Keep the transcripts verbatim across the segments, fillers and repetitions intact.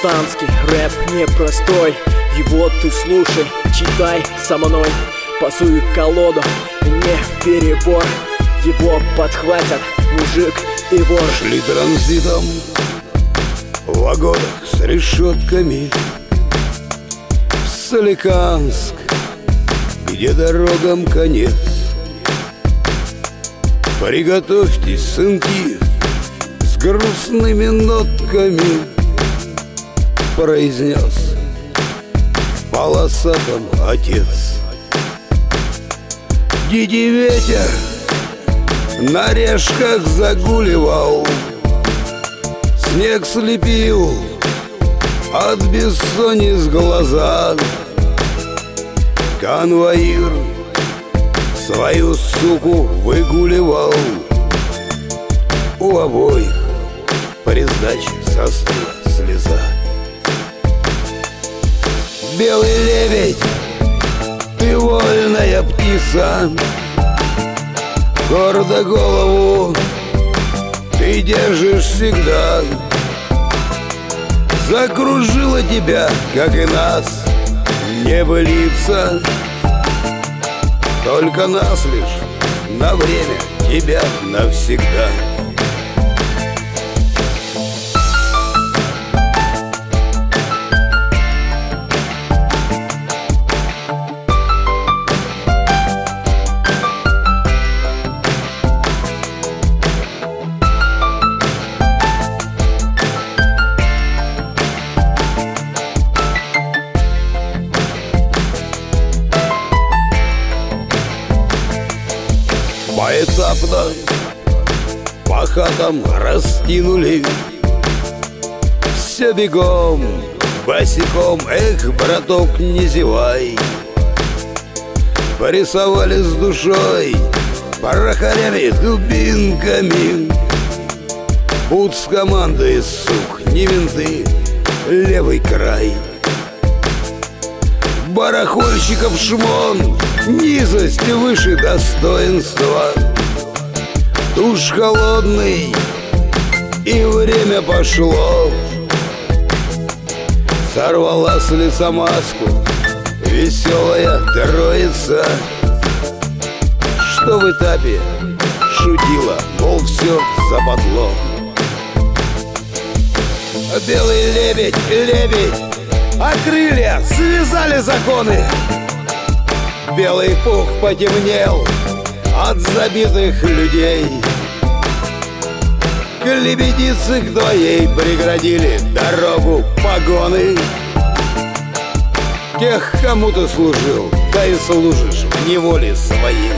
спартанский рэп непростой. Его ты слушай, читай со мной. Пасуй колоду, не перебор. Его подхватят мужик и вор. Шли транзитом в вагонах с решетками в Соликамск, где дорогам конец. Приготовьтесь, сынки, с грустными нотками произнес полосатым отец. Диди ветер на решках загуливал, снег слепил от бессонниц глаза. Конвоир свою суку выгуливал, у обоих при сдаче застыла слеза. Белый лебедь, ты вольная птица, гордо голову ты держишь всегда. Закружила тебя, как и нас, небылица. Только нас лишь на время, тебя навсегда. Поэтапно по хатам растянули, все бегом, босиком, эх, браток, не зевай. Порисовали с душой, порохарями, дубинками. Будь с командой, сук, не винты, левый край. Барахольщиков шмон, низость выше достоинства. Душ холодный, и время пошло. Сорвала с лица маску веселая троица, что в этапе шутила, мол, все западло. Белый лебедь, лебедь, а крылья связали законы. Белый пух потемнел от забитых людей. К лебедице к твоей преградили дорогу погоны. Тех, кому ты служил, да и служишь в неволе своей.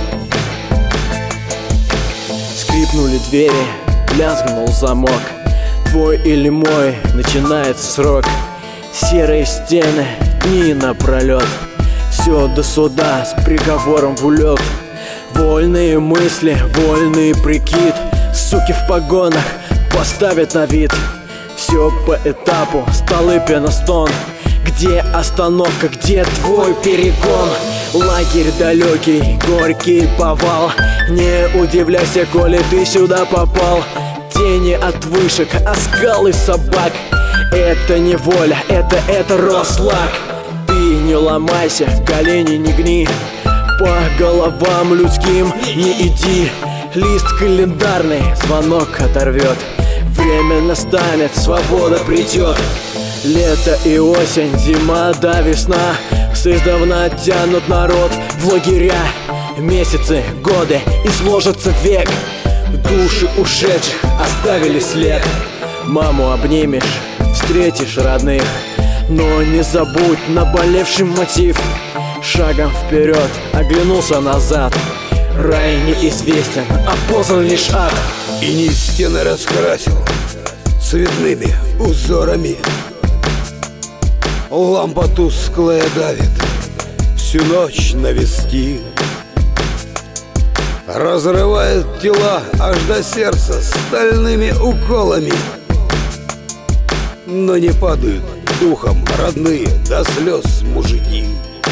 Скрипнули двери, лязгнул замок. Твой или мой, начинается срок. Серые стены, дни напролет. Все до суда с приговором в улет. Вольные мысли, вольный прикид. Суки в погонах поставят на вид. Все по этапу, Столыпина стон. Где остановка, где твой перегон? Лагерь далекий, горький повал. Не удивляйся, коли ты сюда попал. Тени от вышек, оскалы собак. Это не воля, это, это Рослак. Ты не ломайся, колени не гни. По головам людским не иди. Лист календарный звонок оторвет. Время настанет, свобода придет. Лето и осень, зима да весна с издавна тянут народ в лагеря. Месяцы, годы и сложится век. Души ушедших оставили след. Маму обнимешь, встретишь родных, но не забудь наболевший мотив. Шагом вперед, оглянулся назад. Рай неизвестен, а познан лишь ад. И не стены раскрасил цветными узорами. Лампа тусклая давит всю ночь на виски. Разрывает тела аж до сердца стальными уколами. Но не падают духом родные до слез мужики.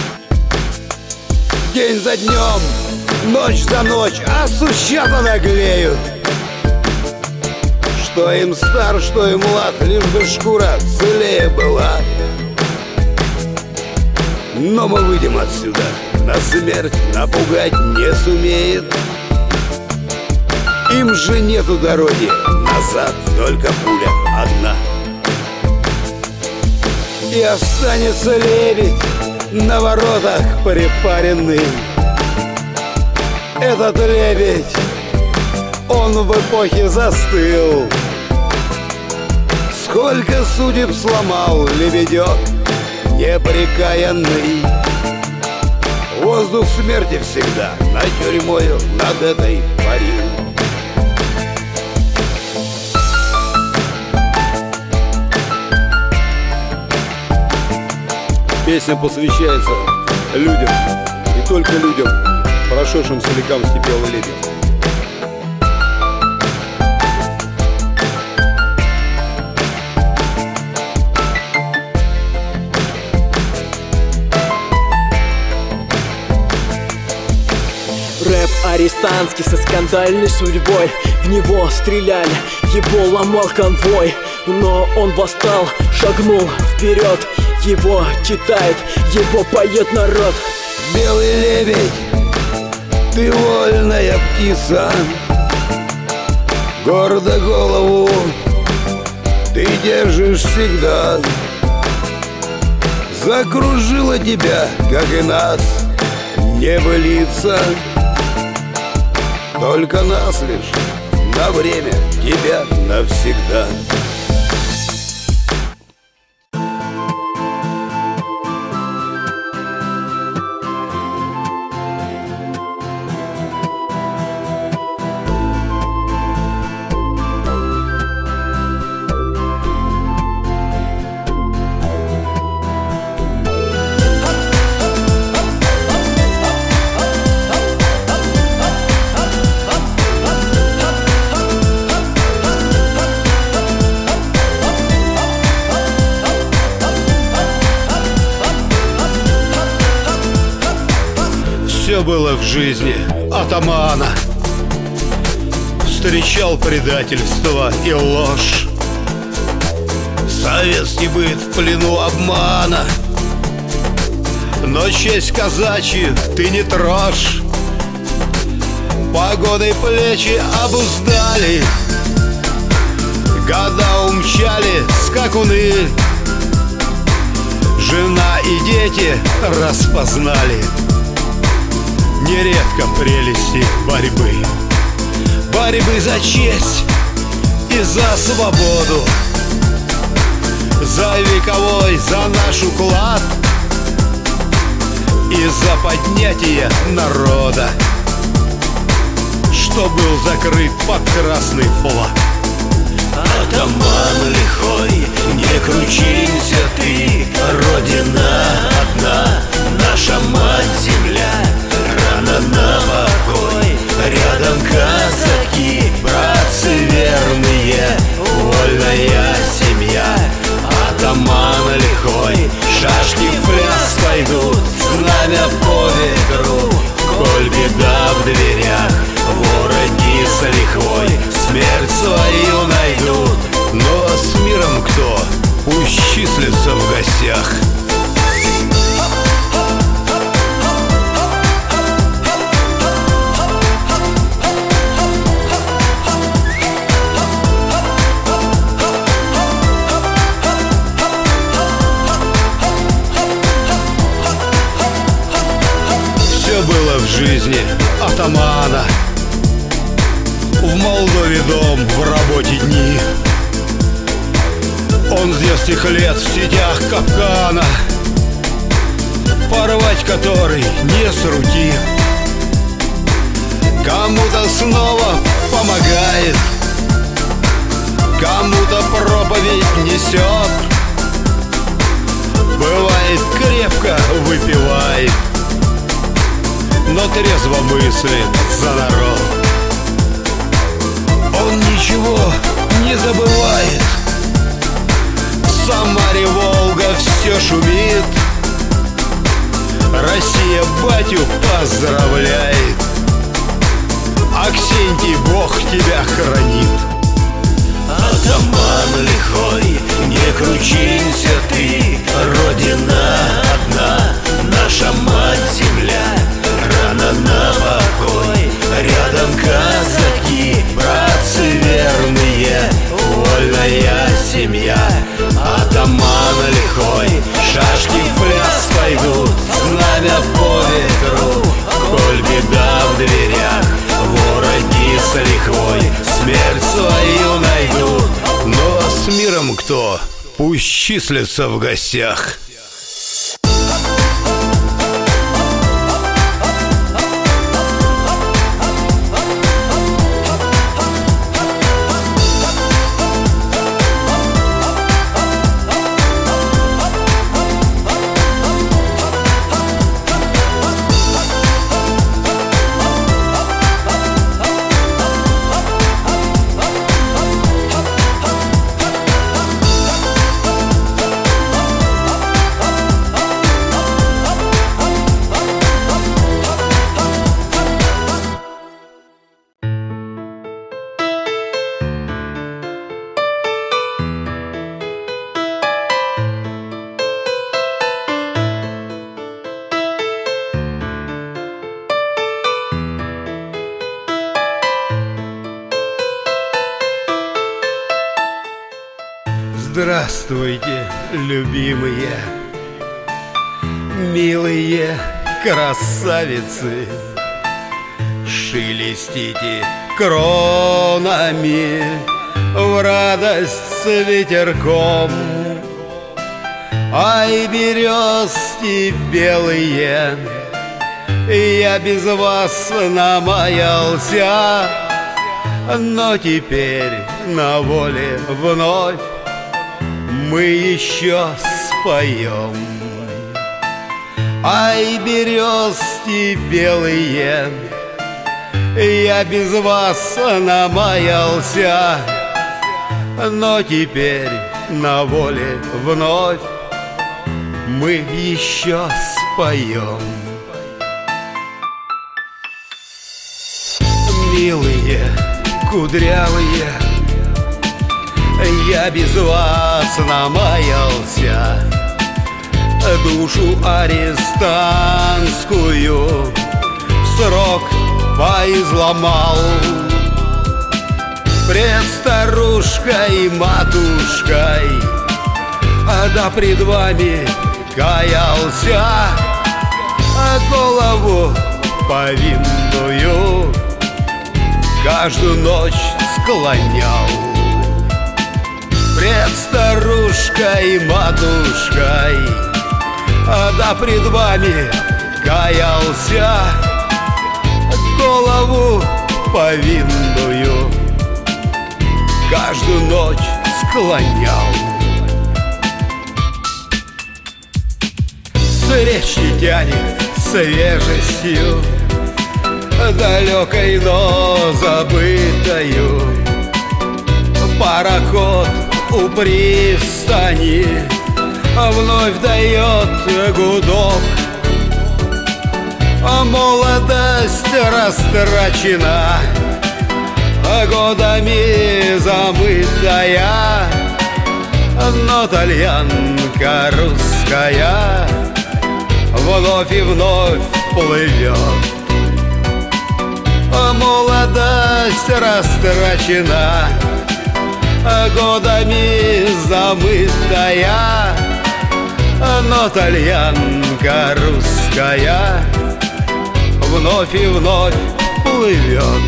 День за днем, ночь за ночь, а сучата наглеют. Что им стар, что им млад, лишь бы шкура целее была. Но мы выйдем отсюда, нас смерть напугать не сумеет. Им же нету дороги назад, только пуля одна. И останется лебедь на воротах припаренный. Этот лебедь, он в эпохе застыл. Сколько судеб сломал лебедек непрекаянный. Воздух смерти всегда над тюрьмою, над этой парил. Песня посвящается людям, и только людям, прошедшим с векам степи белый лебедь. Рэп арестантский со скандальной судьбой. В него стреляли, его ломал конвой. Но он восстал, шагнул вперед. Его читает, его поет народ. Белый лебедь, ты вольная птица, гордо голову ты держишь всегда. Закружила тебя, как и нас, небылица. Только нас лишь на время, тебя навсегда. Все было в жизни атамана. Встречал предательство и ложь. Советский быт в плену обмана. Но честь казачью ты не трожь. Погоны плечи обуздали. Года умчали скакуны. Жена и дети распознали нередко прелести борьбы. Борьбы за честь и за свободу, за вековой, за наш уклад и за поднятие народа, что был закрыт под красный флаг. Атаман лихой, не кручинься ты, Родина одна, наша мать-земля, рано на покой. Рядом казаки, братцы верные, вольная семья. Атаман лихой, шашки в пляс пойдут, знамя по ветру. Коль беда в дверях, вороги с лихвой смерть свою найдут. Но с миром кто пусть числится в гостях. Все было в жизни атамана. В Молдове дом, в работе дни. Он с детских лет в сетях капкана, порвать который не с руки. Кому-то снова помогает, кому-то проповедь несет. Бывает, крепко выпивает, но трезво мыслит за народ. Он ничего не забывает. В Самаре Волга все шумит. Россия батю поздравляет. Аксентий, Бог тебя хранит. Атаман лихой, не кручинься ты, Родина одна, наша мать-земля, рано на покой, рядом казаки, братцы верные, вольная семья. Атаман лихой, шашки в пляс пойдут, знамя по ветру, коль беда в дверях, вороги с лихвой смерть свою найдут. Ну а с миром кто? Пусть числится в гостях. Здравствуйте, любимые, милые красавицы, шелестите кронами в радость с ветерком. Ай, березки белые, я без вас намаялся, но теперь на воле вновь мы еще споем. Ай, березки белые, я без вас намаялся, но теперь на воле вновь мы еще споем. Милые, кудрявые, я без вас намаялся, душу арестантскую срок поизломал. Пред старушкой, матушкой, да пред вами каялся, голову повинную каждую ночь склонял. Пред старушкой, матушкой, да пред вами каялся, голову повинную каждую ночь склонял. С речи тянет свежестью, далекой, но забытою. Пароход у пристани вновь дает гудок, а молодость растрачена, годами замытая, но тальянка русская вновь и вновь плывет. Молодость растрачена, годами замытая, но тальянка русская вновь и вновь плывет.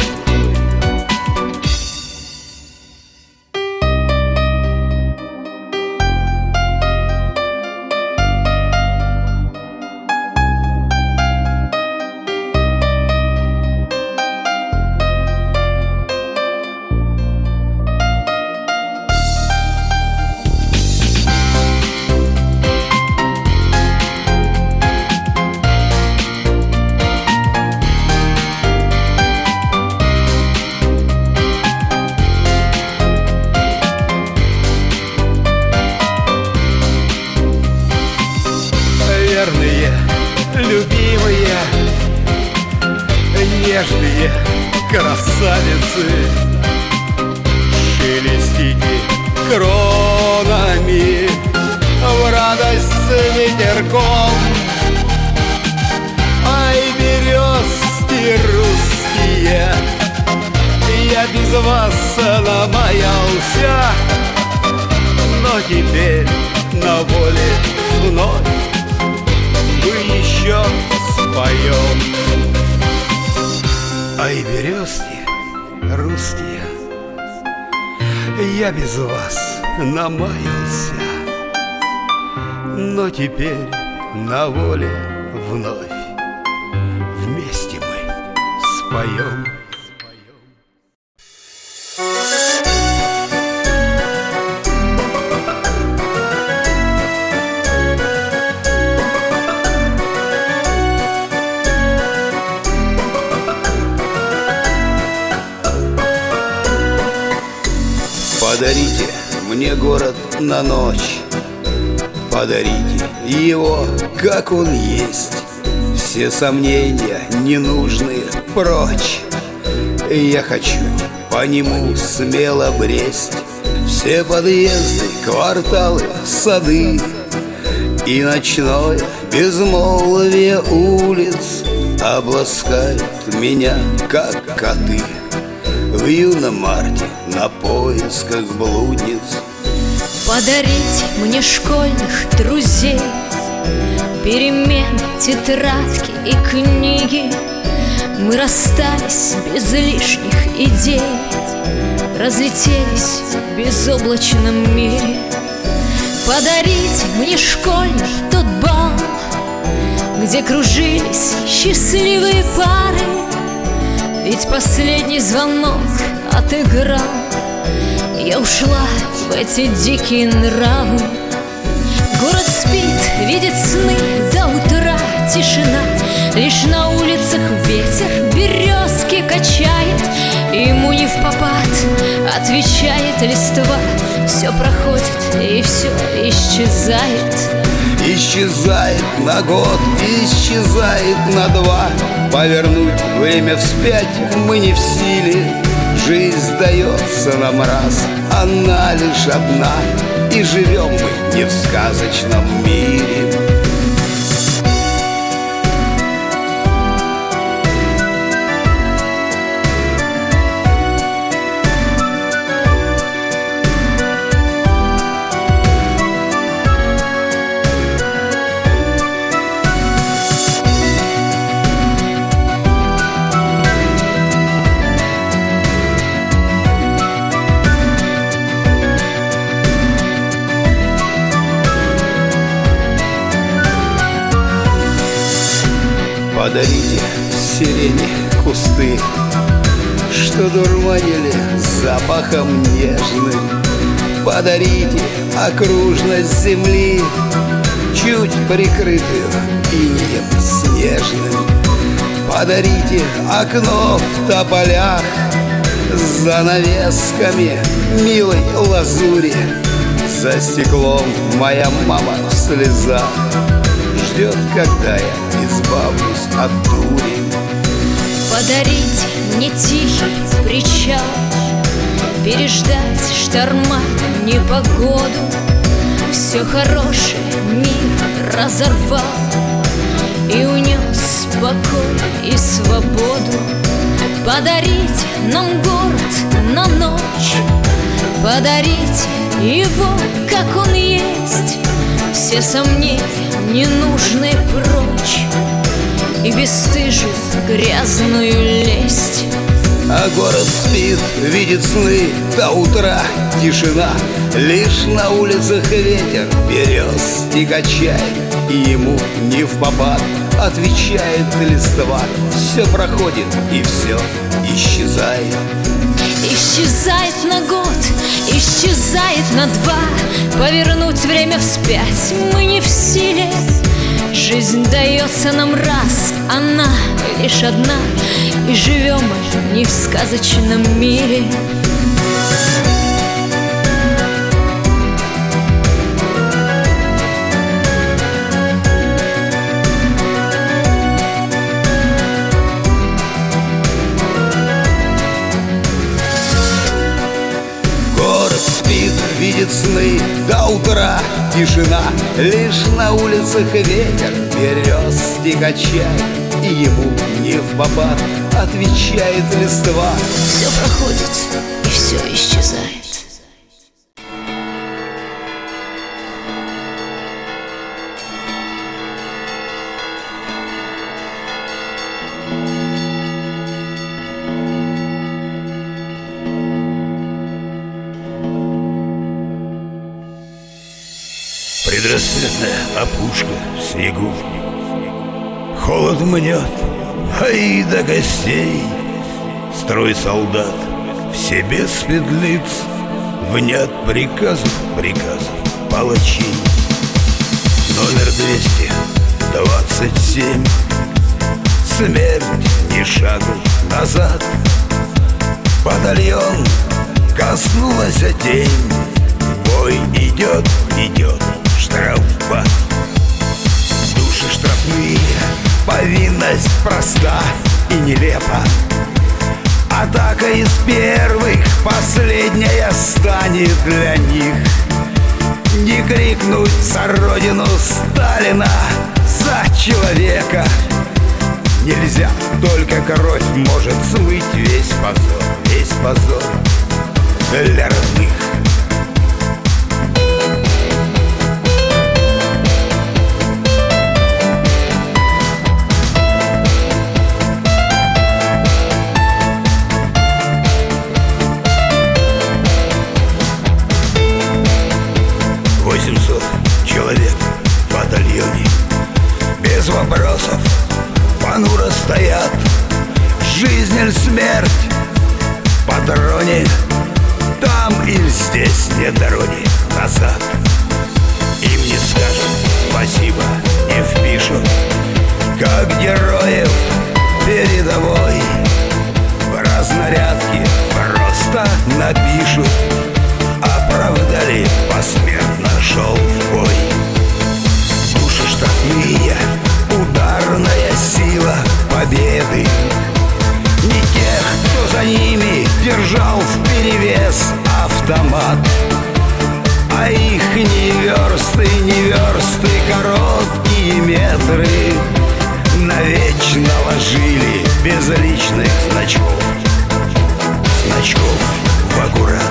Любимые, нежные красавицы, шелестите кронами в радость с ветерком. Ай, березки русские, я без вас намаялся, но теперь на воле вновь мы еще споем. Ай, березки русские, я без вас намаялся, но теперь на воле вновь вместе мы споем. Подарите мне город на ночь, подарите его, как он есть. Все сомнения ненужные прочь, я хочу по нему смело бресть. Все подъезды, кварталы, сады и ночное безмолвие улиц обласкают меня, как коты в юном марте на поисках блудниц. Подарить мне школьных друзей, перемены, тетрадки и книги. Мы расстались без лишних идей, разлетелись в безоблачном мире. Подарить мне школьный тот бал, где кружились счастливые пары. Ведь последний звонок отыграл, я ушла в эти дикие нравы. Город спит, видит сны до утра, тишина. Лишь на улицах ветер березки качает, ему не впопад отвечает листва. Все проходит и все исчезает. Исчезает на год, исчезает на два. Повернуть время вспять мы не в силе. Жизнь дается нам раз, она лишь одна, и живем мы не в сказочном мире. Подарите сирени кусты, что дурманили запахом нежным. Подарите окружность земли, чуть прикрытую инеем снежным. Подарите окно в тополях с занавесками милой лазури. За стеклом моя мама в слезах ждет, когда я избавлюсь от дури. Подарите мне тихий причал, переждать шторма, непогоду. Все хорошее мир разорвал и унес покой и свободу. Подарите нам город на ночь, подарите его, как он есть. Все сомнения ненужные прочь и бесстыжую грязную лесть. А город спит, видит сны до утра, тишина. Лишь на улицах ветер березки качает, и ему не впопад отвечает листва. Все проходит и все исчезает. Исчезает на год, исчезает на два. Повернуть время вспять мы не в силе. Жизнь дается нам раз, она лишь одна, и живем мы не в сказочном мире. Город спит, видит сны до утра тишина. Лишь на улицах ветер берез тягачает, и ему не впопад отвечает листва. Все проходит, и все исчезает. Предрассветная опушка в снегу, холод мнет, а и до костей. Строй солдат, все без петлиц, внят приказов, приказов палачей. Номер двести двадцать семь. Смерть ни шагу назад. Батальон коснулась тень. Бой идет, идет, штрафбат. Души штрафные, повинность проста и нелепа. Атака из первых, последняя станет для них. Не крикнуть за родину Сталина, за человека нельзя, только кровь может смыть весь позор, весь позор для родных. восемьсот человек в батальоне без вопросов понуро стоят. Жизнь или смерть в патроне, там или здесь нет дороги назад. Им не скажут спасибо, не впишут, как героев передовой. В разнарядке просто напишут, оправдали, посмертно шел в бой. Души штрафные, ударная сила победы. Не тех, кто за ними держал вперевес автомат, а их не версты, не версты, короткие метры навечно ложили без личных значков, значков в аккурат.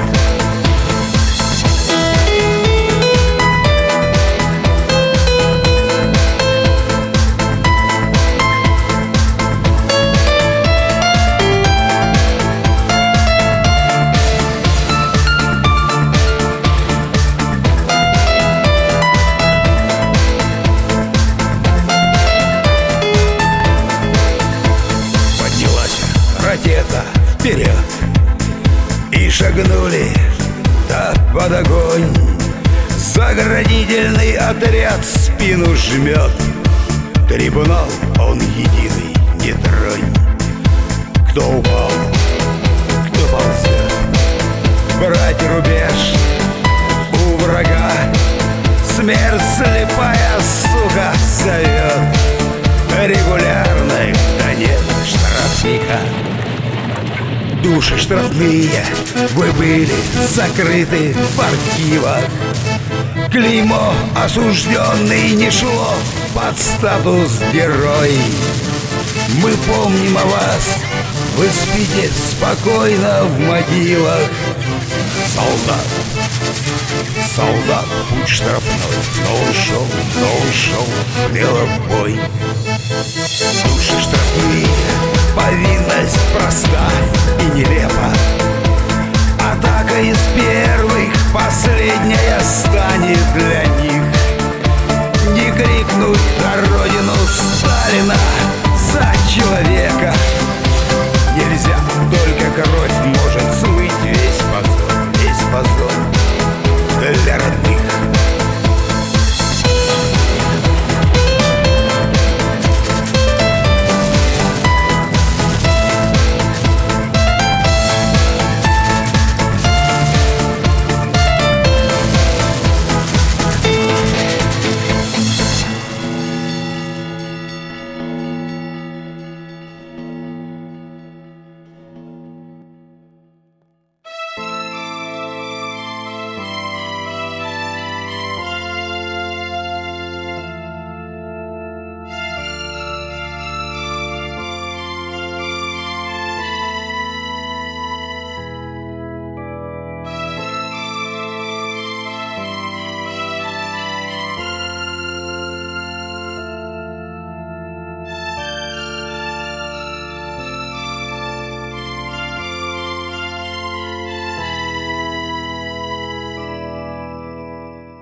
Ракета вперед, и шагнули да под огонь. Заградительный отряд спину жмет. Трибунал он единый, не тронь. Кто упал, кто ползет, брать рубеж у врага. Смерть слепая, сука, зовет. Регулярных, да нет, штрафника. Души штрафные, вы были закрыты в архивах. Клеймо осужденный не шло под статус герой. Мы помним о вас, вы спите спокойно в могилах. Солдат, солдат, путь штрафной, но ушел, но ушел смело в бой. Души штрафные, повинность проста и нелепа. Атака из первых, последняя станет для них. Не крикнуть на родину Сталина, за человека нельзя, только кровь может смыть весь позор, весь позор для родных.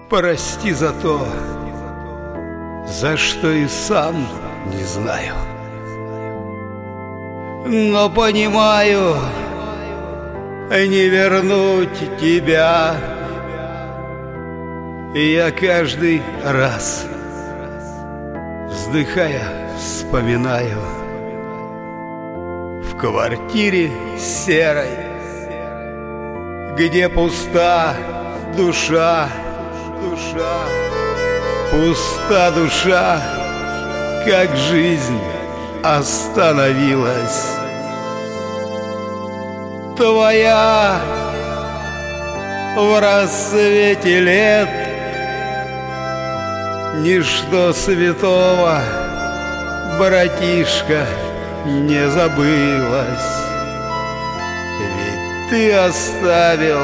прости за то, за что и сам не знаю. Но понимаю, не вернуть тебя я каждый раз, вздыхая, вспоминаю. В квартире серой, где пуста душа, душа, пуста душа, как жизнь остановилась. Твоя в рассвете лет ничто святого, братишка, не забылось. Ведь ты оставил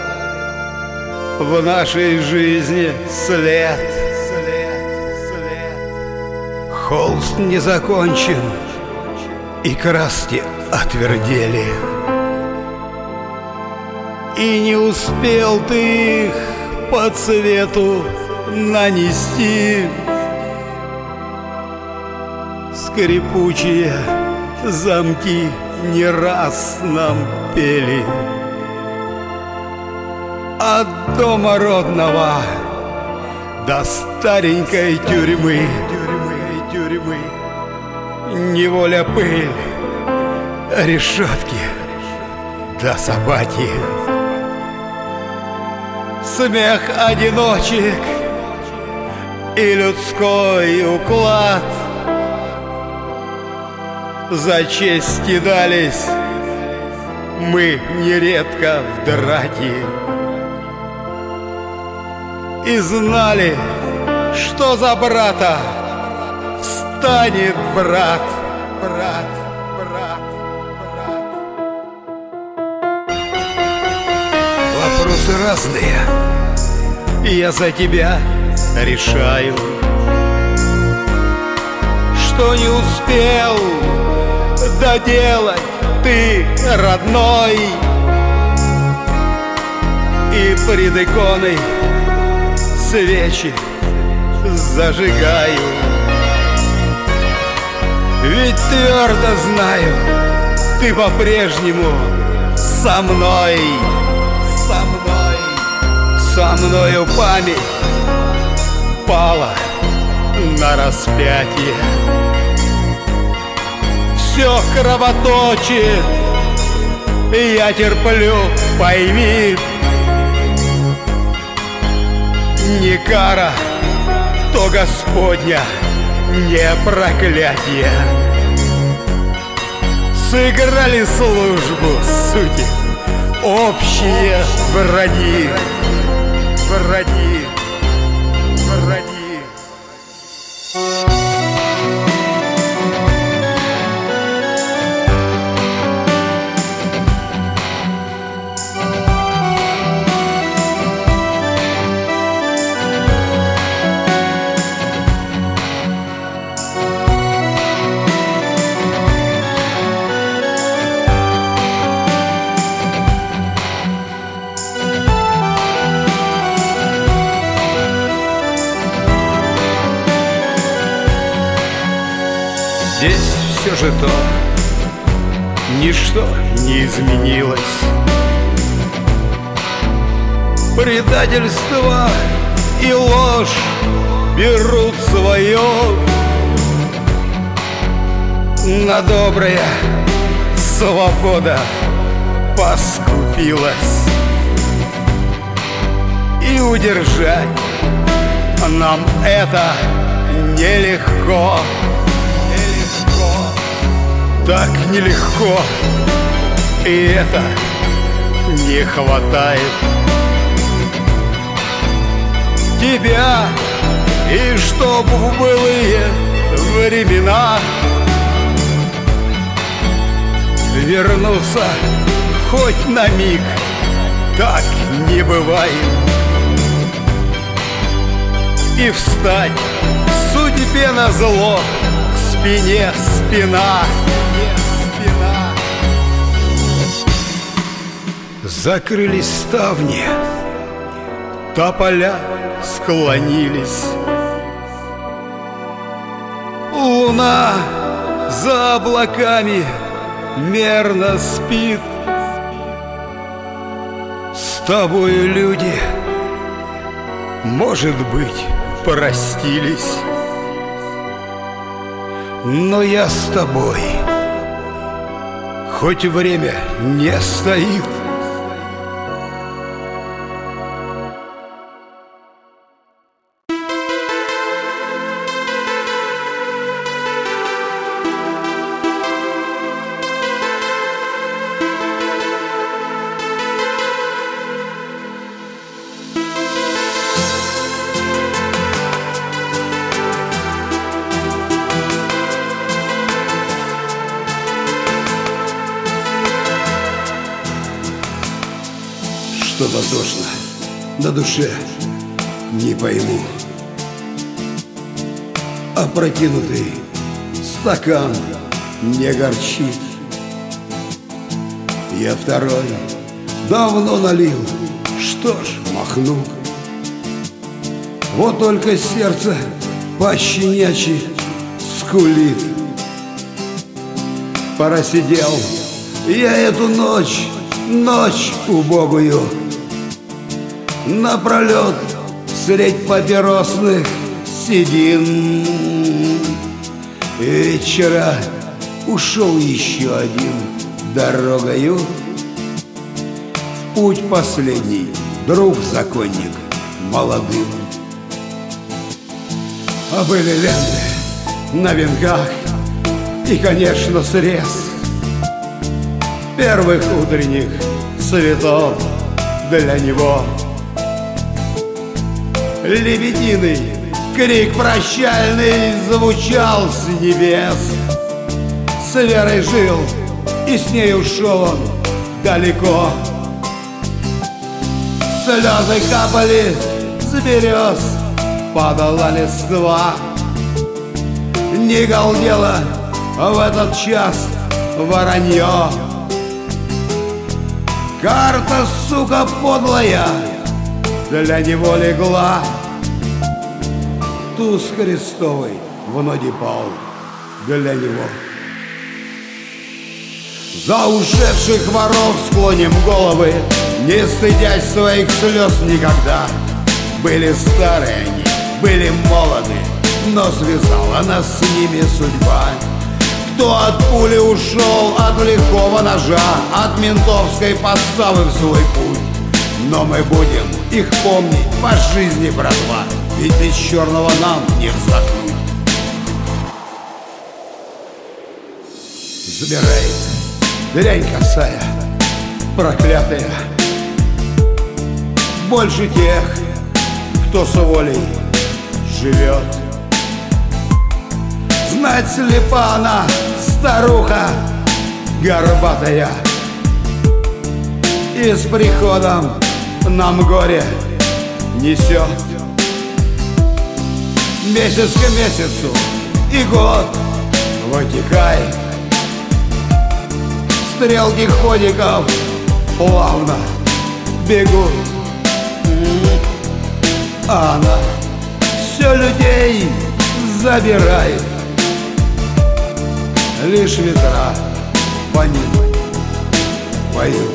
в нашей жизни след, след, след. Холст не закончен, и краски отвердели, и не успел ты их по цвету нанести. Скрипучие замки не раз нам пели. От дома родного до старенькой тюрьмы, тюрьмы, тюрьмы, неволя, пыль, решетки до собаки, смех одиночек и людской уклад. За честь кидались мы нередко в драки и знали, что за брата встанет брат, брат, брат, брат. Вопросы разные я за тебя решаю. Что не успел доделать ты, родной, и пред иконой свечи зажигаю. Ведь твердо знаю, ты по-прежнему со мной, со мной, со мною память пала на распятие. Все кровоточит, я терплю, пойми. Не кара, то Господня, не проклятие. Сыграли службу сути общие враги, враги, враги. Здесь все же то, ничто не изменилось. Предательство и ложь берут свое. На добрая свобода поскупилась, и удержать нам это нелегко. Так нелегко, и это не хватает тебя, и чтоб в былые времена вернуться хоть на миг, так не бывает, и встать судьбе назло, к спине спина. Закрылись ставни, тополя склонились. Луна за облаками мерно спит. С тобою люди, может быть, простились, но я с тобой, хоть время не стоит. Что-то тошно на душе, не пойму. Опрокинутый стакан не горчит. Я второй давно налил, что ж, махну. Вот только сердце пощенячьи скулит. Просидел я эту ночь, ночь убогую, напролет средь папиросных седин. И вчера ушел еще один дорогою в путь последний, друг-законник молодым. А были ленты на венках и, конечно, срез первых утренних цветов для него. Лебединый крик прощальный звучал с небес. С Верой жил, и с ней ушел он далеко. Слезы капали с берез, падала листва. Не галдело в этот час воронье. Карта, сука, подлая, для него легла. Туз крестовый в ноги пал для него. За ушедших воров склоним головы, не стыдясь своих слез никогда. Были старые они, были молоды, но связала нас с ними судьба. Кто от пули ушел, от лихого ножа, от ментовской подставы в свой путь. Но мы будем их помнить по жизни, братва, ведь без черного нам не вздохнуть. Забирает дрянь косая, проклятая, больше тех, кто с волей живет. Знать слепа она, старуха горбатая, и с приходом нам горе несет. Месяц к месяцу и год вытекает, стрелки ходиков плавно бегут, а она все людей забирает. Лишь ветра по ним поют.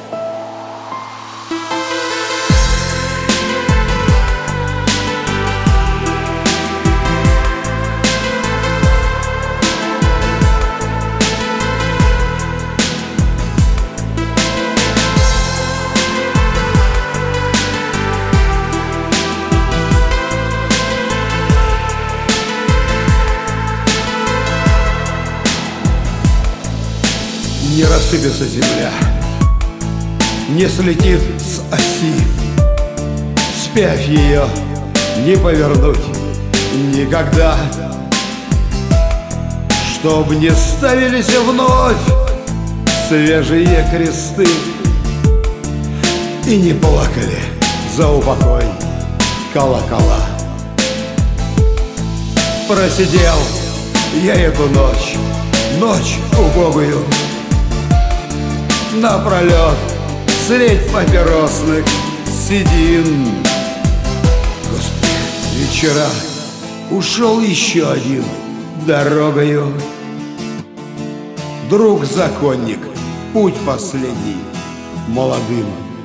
Не рассыпется земля, не слетит с оси, спявь ее не повернуть никогда. Чтоб не ставились вновь свежие кресты и не плакали за упокой колокола. Просидел я эту ночь, ночь убогую, напролет средь папиросных седин. вчера ушел еще один дорогою. Друг-законник, путь последний молодым.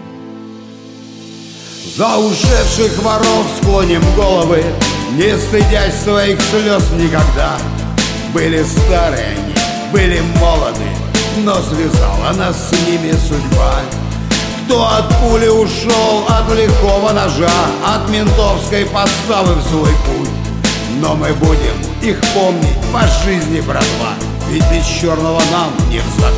За ушедших воров склоним головы, не стыдясь своих слез никогда. Были старые они, были молоды, но связала нас с ними судьба. Кто от пули ушел, от лихого ножа, от ментовской подставы в свой путь. Но мы будем их помнить по жизни, братва, ведь без черного нам не вздохнуть.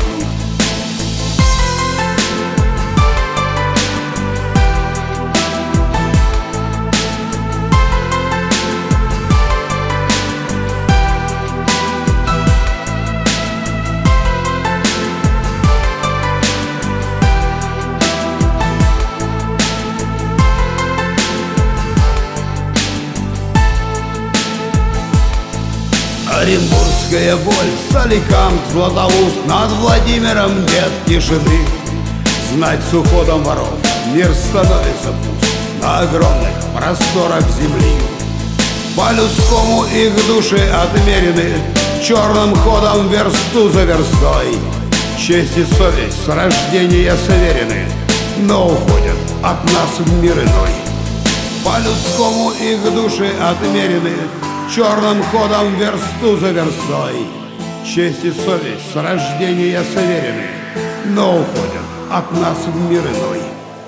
Оренбургская боль, Соликамск, Златоуст, над Владимиром нет тишины. Знать с уходом воров мир становится пуст на огромных просторах земли. По-людскому их души отмерены черным ходом версту за верстой. Честь и совесть с рождения сверены, но уходят от нас в мир иной. По-людскому их души отмерены черным ходом версту за верстой. Честь и совесть с рождения сверены, но уходят от нас в мир иной.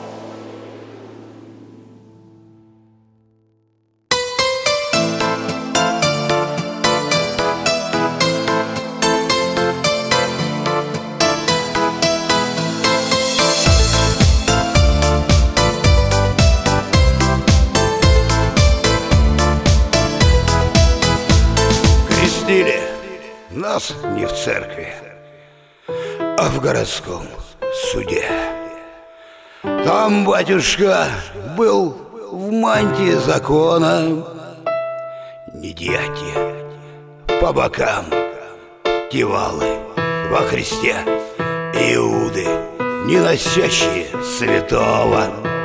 Нас не в церкви, а в городском суде. Там батюшка был в мантии закона, не дьяки, по бокам кивалы во Христе Иуды, не носящие святого.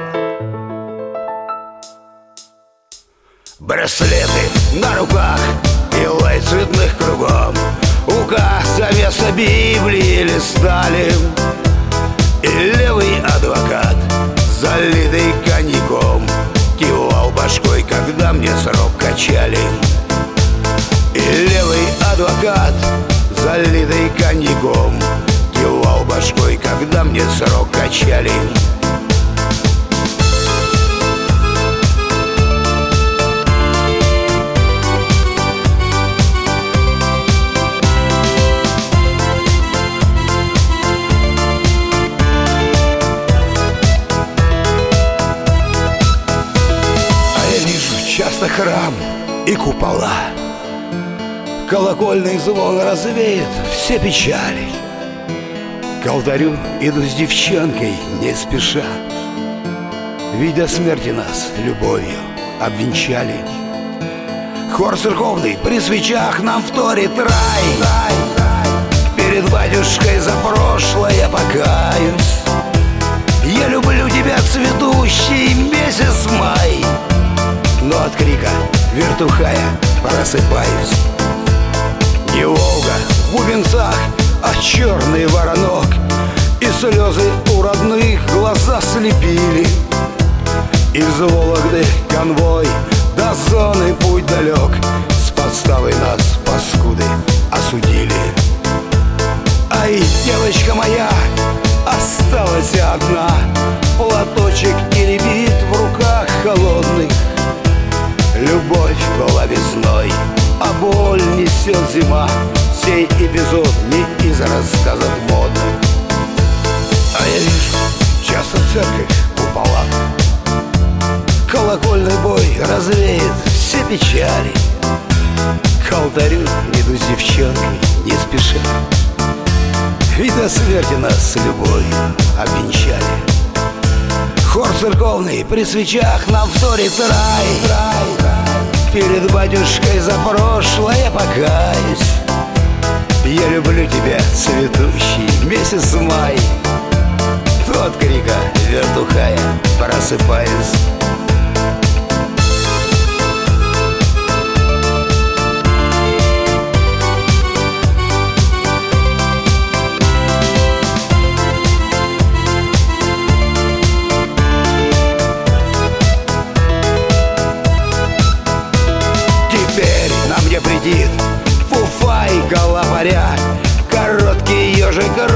Браслеты на руках и лай цветных кругом, указ завеса Библии листали. И левый адвокат, залитый коньяком, кивал башкой, когда мне срок качали. И левый адвокат, залитый коньяком, кивал башкой, когда мне срок качали. Часто храм и купола, колокольный звон развеет все печали. К алтарю иду с девчонкой не спеша, ведь до смерти нас любовью обвенчали. Хор церковный при свечах нам вторит рай. Перед батюшкой за прошлое покаюсь. Я люблю тебя, цветущий месяц май, но от крика вертухая просыпаюсь. Не Волга в бубенцах, а черный воронок, и слезы у родных глаза слепили. Из Вологды конвой до зоны путь далек, с подставой нас, паскуды, осудили. Ай, девочка моя осталась одна, платочек теребит в руках холодных. Любовь была весной, а боль несет зима. Сей эпизод не из рассказов модных. А я вижу часто в церковь купола, колокольный бой развеет все печали. К алтарю иду с девчонкой не спеша, ведь до смерти нас с любовью обвенчали. Хор церковный при свечах нам вторит рай. Перед батюшкой за прошлое покаюсь. Я люблю тебя, цветущий месяц май, но от крика вертухая просыпаюсь.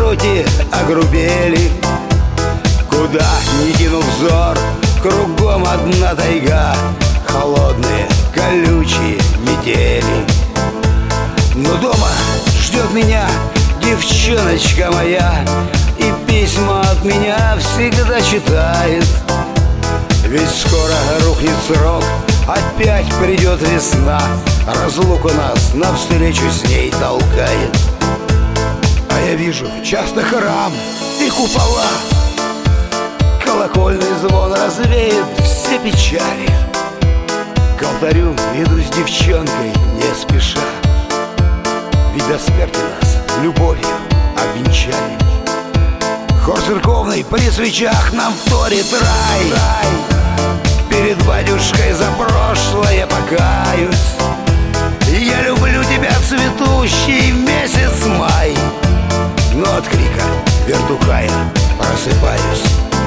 руки огрубели. Куда ни кину взор, кругом одна тайга, холодные, колючие метели. Но дома ждет меня девчоночка моя, и письма от меня всегда читает. Ведь скоро рухнет срок, опять придет весна, разлука нас навстречу с ней толкает. А я вижу часто храм и купола, колокольный звон развеет все печали. К алтарю иду с девчонкой не спеша, ведь до смерти нас любовью обвенчали. Хор церковный при свечах нам вторит рай, рай. Перед батюшкой за прошлое покаюсь. Я люблю тебя, цветущий месяц май, но от крика вертухая просыпаюсь.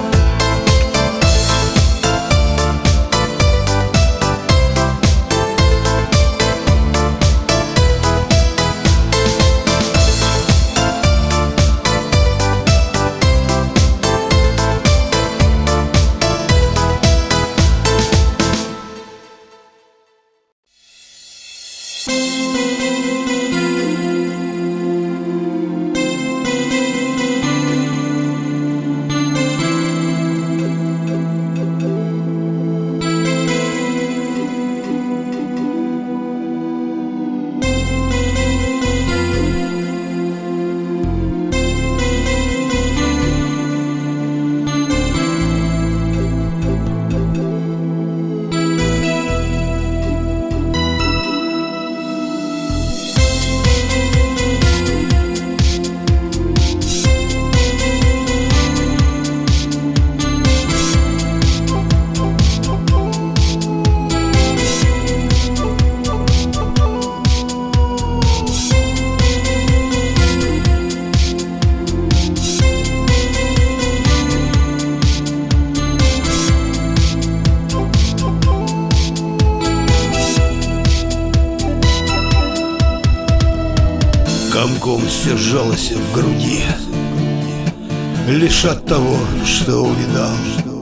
Комком все сжалось в груди, лишь от того, что увидал.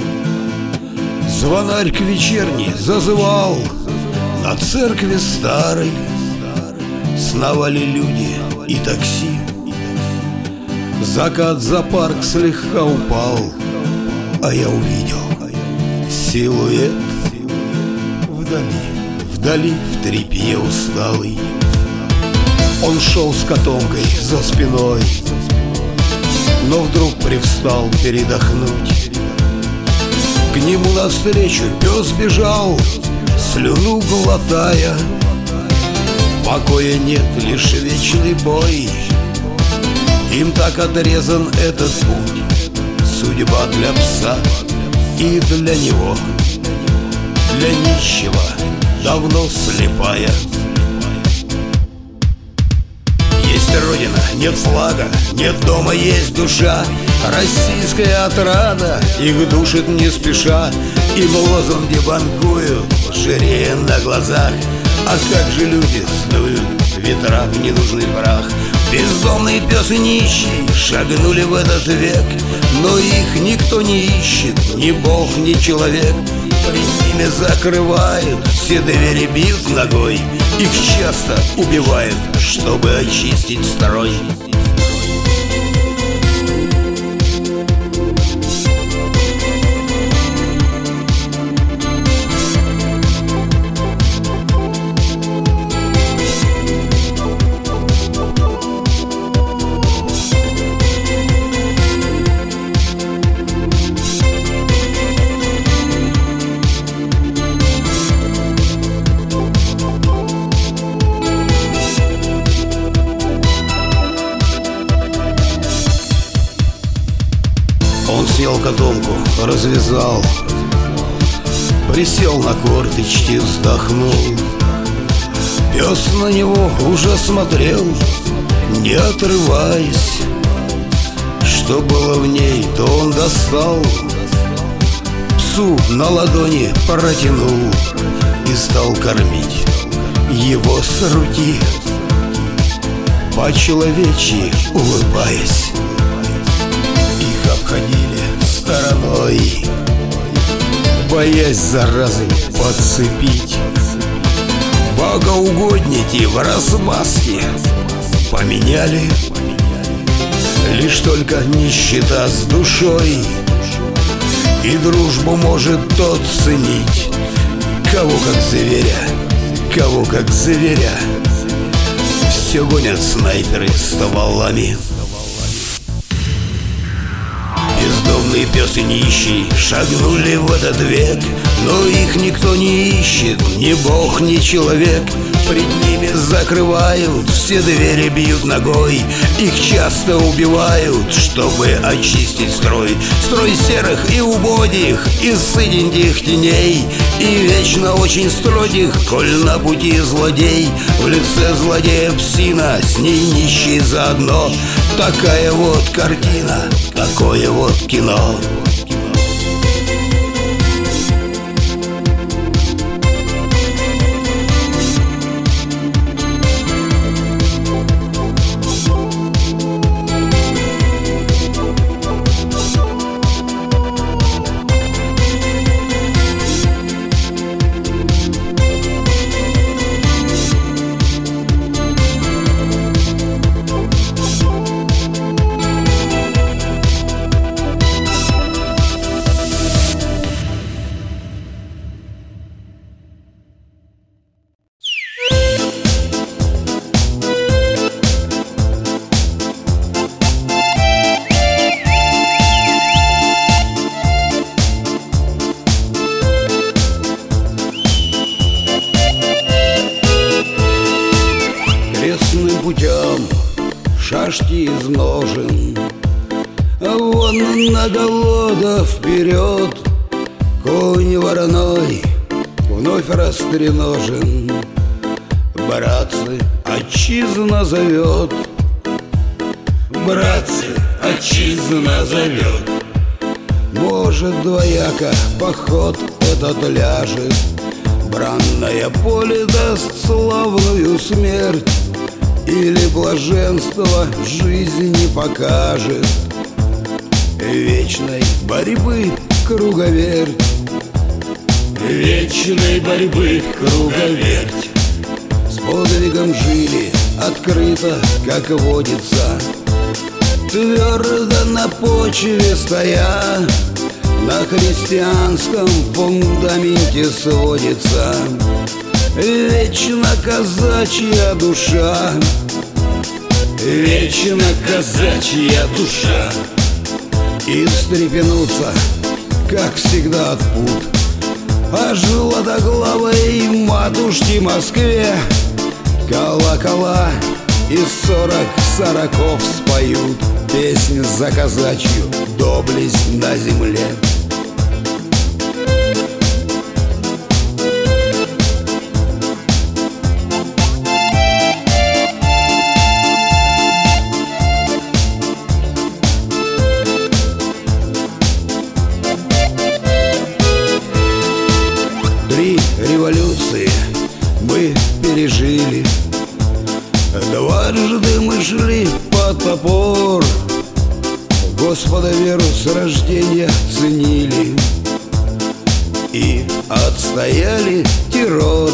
Звонарь к вечерней зазывал, на церкви старой сновали люди и такси. Закат за парк слегка упал, а я увидел силуэт вдали, вдали в трепье усталый. Он шел с котомкой за спиной, но вдруг привстал передохнуть. К нему навстречу пес бежал, слюну глотая. Покоя нет, лишь вечный бой. Им так отрезан этот путь. Судьба для пса и для него, для нищего давно слепая. Есть родина, нет флага, нет дома, есть душа. Российская отрада их душит не спеша. И в лозунге банкуют, жирея на глазах. А как же люди снуют, ветра в ненужный прах. Бездомный пес и нищий шагнули в этот век, но их никто не ищет, ни бог, ни человек. Перед ними закрывают все двери, бьют ногой. Их часто убивают, чтобы очистить строй. Он снял котомку, развязал, присел на корточки, вздохнул. Пес на него уже смотрел, не отрываясь. Что было в ней, то он достал, псу на ладони протянул и стал кормить его с руки, по-человечьи улыбаясь. обходили стороной, боясь заразы подцепить. Богоугодники в разбаске поменяли, лишь только нищета с душой. И дружбу может тот ценить, кого как зверя, кого как зверя. Все гонят снайперы стволами. Бездомный пес и нищий шагнули в этот век, но их никто не ищет, ни бог, ни человек. Пред ними закрывают, все двери бьют ногой. Их часто убивают, чтобы очистить строй. Строй серых и убогих, из сытеньких теней, и вечно очень строгих, коль на пути злодей. В лице злодея псина, с ней нищий заодно. Такая вот картина, такое вот кино. Крестным путем шашки из ножен, а вон на голода вперед. Конь вороной вновь растреножен. Братцы, отчизна зовет. Братцы, отчизна зовет. Может, двояко поход этот ляжет, бранное поле даст славную смерть, или блаженство жизни покажет вечной борьбы круговерть. Вечной борьбы круговерть. С подвигом жили открыто, как водится, твердо на почве стоя. На христианском фундаменте сводится вечно казачья душа. Вечно казачья душа. И встрепенуться, как всегда, от пут о златоглавой матушке Москве. Колокола из сорок сороков споют песнь за казачью доблесть на земле. Три революции мы пережили, дважды мы шли под топор. Господа веру с рождения ценили и отстояли террор.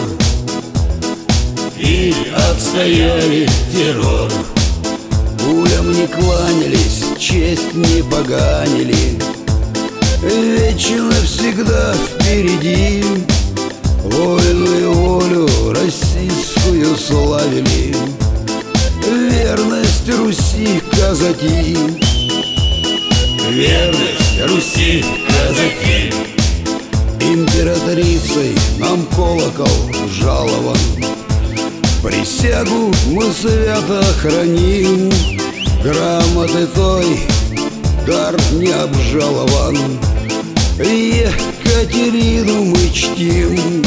И отстояли террор. Пулям не кланялись, честь не поганили. Вечно всегда впереди вольную волю российскую славили. Верность Руси казаки. Верность Руси казаки. Императрицей нам колокол жалован. Присягу мы свято храним. Грамоты той дар не обжалован. Екатерину мы чтим.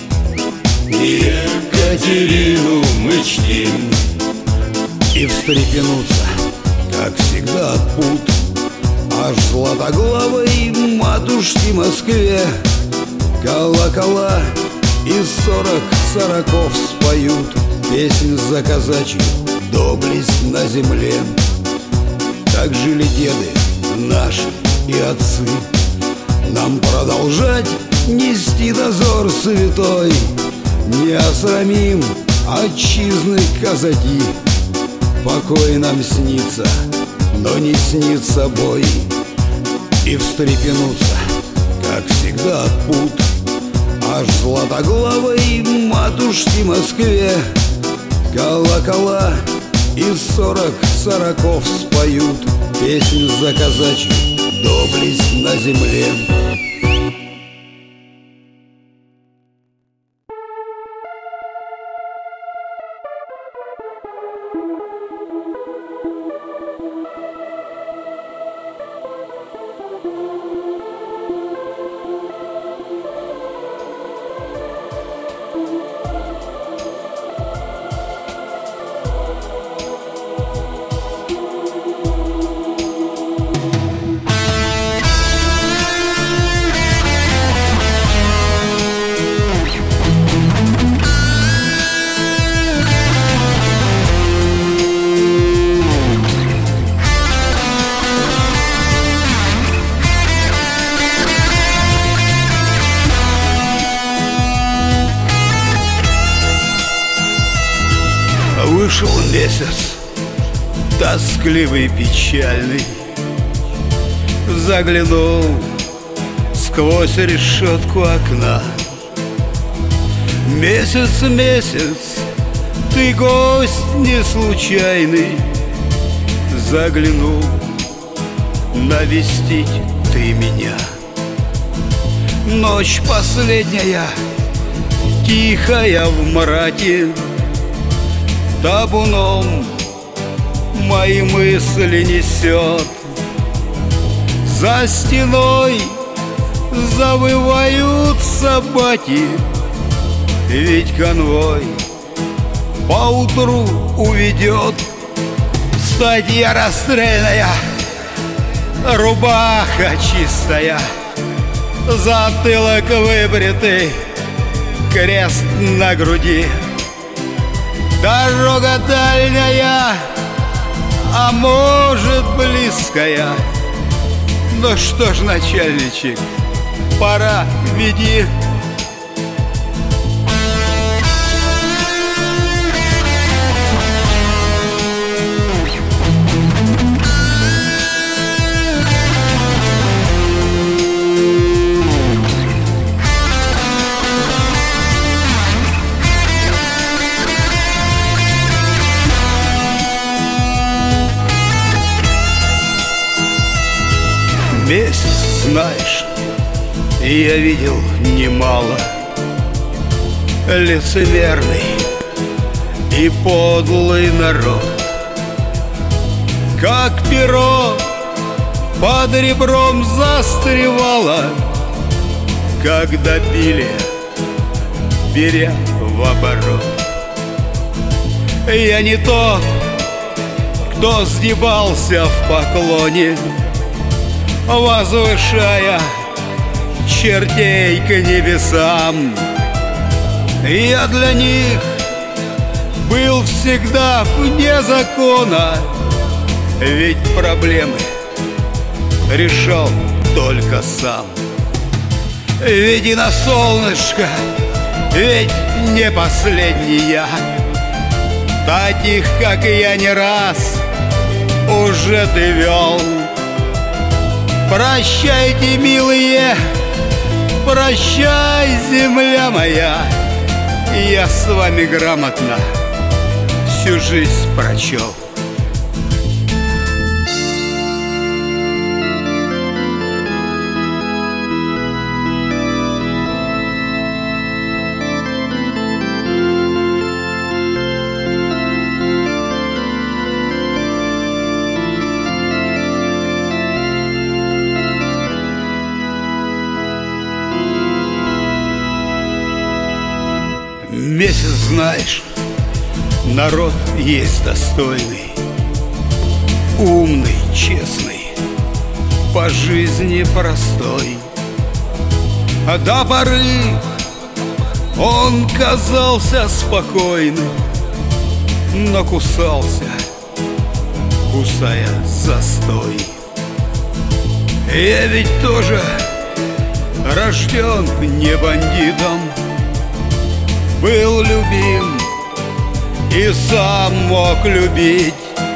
Екатерину мы чтим. И встрепенуться, как всегда, от пут аж златоглавой матушке Москве. Колокола из сорок сороков споют песнь за казачью доблесть на земле. Так жили деды наши и отцы. Нам продолжать нести дозор святой, не осрамим отчизны казаки. Покой нам снится, но не снится бой. И встрепенуться, как всегда, от пут аж златоглавой матушки Москве. Колокола из сорок сороков споют песню за казачью доблесть на земле. Вышел месяц, тоскливый, печальный, заглянул сквозь решетку окна. Месяц, месяц, ты гость не случайный, заглянул навестить ты меня. Ночь последняя, тихая в мраке, табуном мои мысли несет. За стеной завывают собаки, ведь конвой поутру уведет. Статья расстрельная, рубаха чистая, затылок выбритый, крест на груди. Дорога дальняя, а может близкая. Ну что ж, начальничек, пора, веди. Месяц, знаешь, я видел немало лицемерный и подлый народ, как перо под ребром застревало, когда били, беря в оборот. Я не тот, кто сгибался в поклоне, возвышая чертей к небесам. Я для них был всегда вне закона, ведь проблемы решал только сам. Веди на солнышко, ведь не последний я. Таких, как и я, не раз уже ты вел. Прощайте, милые, прощай, земля моя. Я с вами грамотно всю жизнь прочел. Месяц, знаешь, народ есть достойный, умный, честный, по жизни простой. А до поры он казался спокойным, но кусался, кусая застой. Я ведь тоже рожден не бандитом, был любим и сам мог любить,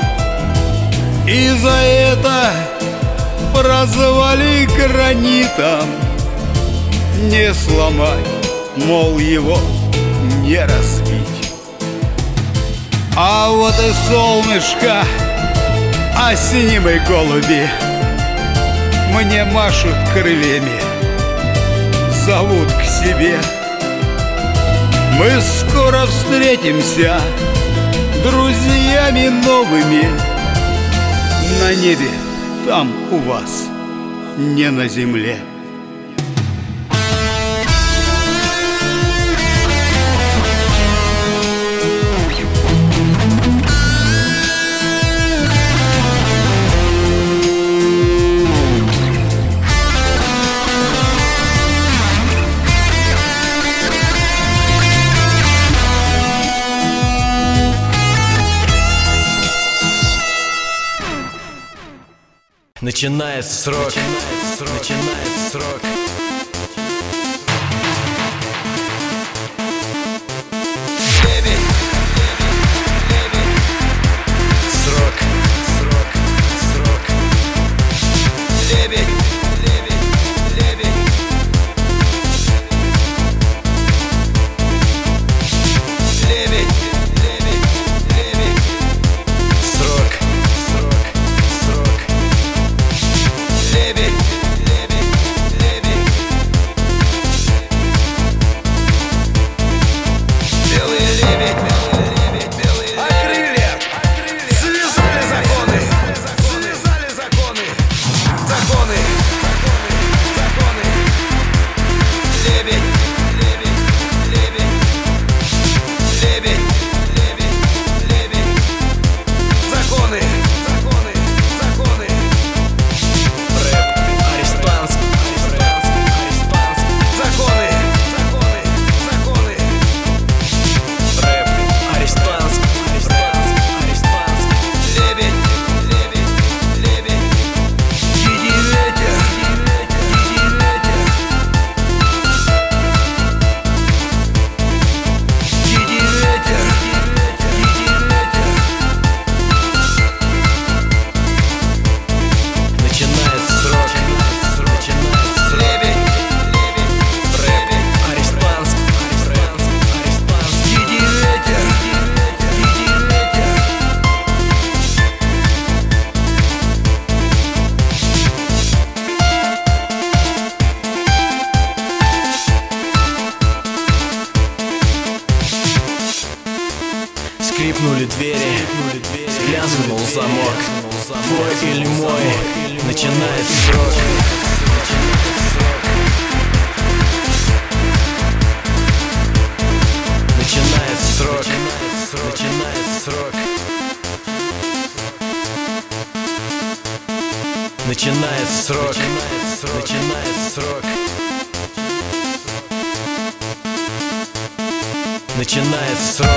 и за это прозвали гранитом. Не сломать, мол, его не разбить. А вот и солнышко, а с ним и голуби мне машут крыльями, зовут к себе. Мы скоро встретимся друзьями новыми на небе, там у вас, не на земле. Начинается срок, начинается срок. Срок, срок, срок. Лебедь, лебедь, лебедь. Лебедь, лебедь, лебедь. Срок, срок, срок. Лебедь, лебедь, лебедь. Белый лебедь, белый лебедь, белый лебедь. А крылья связали законы, связали законы, законы, законы. Лебедь, лебедь, лебедь. Лебедь, лебедь, лебедь. Законы, законы, законы. Рэп, арестанс, арестанс, арестанс. Законы, законы, законы. Рэп, арестанс, арестанс, арестанс. Лебедь, лебедь, лебедь. Иди ветер, иди ветер. Иди ветер, иди ветер. Начинается срок, начинается срок. Лебедь, лебедь, рэп, арестанс, арестанс, арестанс. Иди ветер, иди ветер. Скрипнули двери, лязгнул замок. Твой или мой, начинается срок. Начинается срок, начинается срок. Начинается срок, начинается срок. Начинается срок.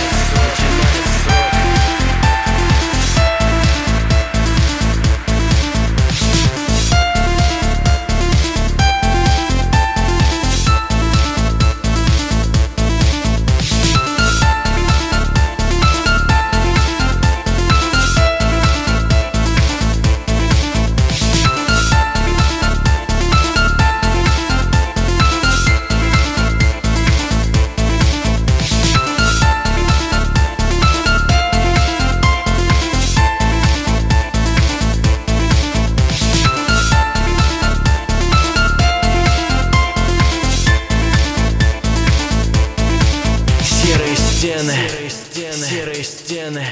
Стены, серые стены,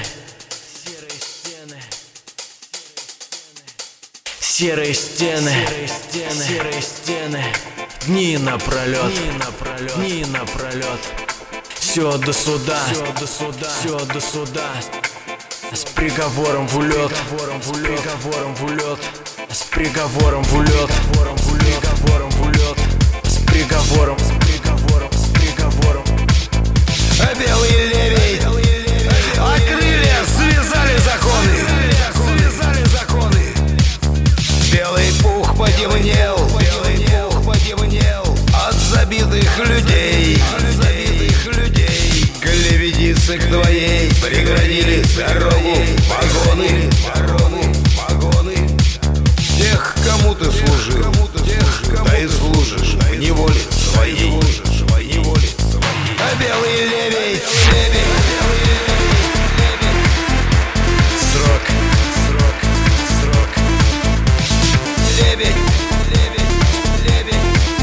серые стены, серые стены, дни напролет, дни напролет. Все до суда, все до суда, с приговором в улет, с приговором в улет, с приговором в улет, с приговором в улет, с приговором, с приговором, с приговором. Белый лебедь, а крылья связали законы, связали законы. улице к твоей преградили дорогу вагоны, вагоны, вагоны. Тех, кому ты служил, тех, да и служишь в неволе своей. А белый лебедь, лебедь, Срок, срок, срок. лебедь, лебедь, лебедь.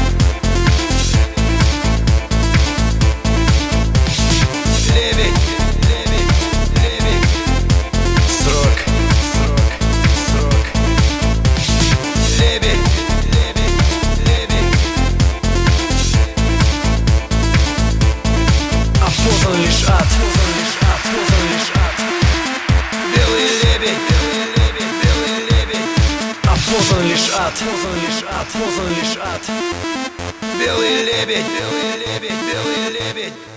Лебедь, лебедь, лебедь. Срок, срок, срок. Лебедь, лебедь, лебедь. Опознан лишь ад, опознан лишь ад. Белый лебедь, белый лебедь, белый лебедь. Опознан лишь ад, опознан лишь ад, опознан лишь ад. Белый лебедь, белый лебедь, белый лебедь.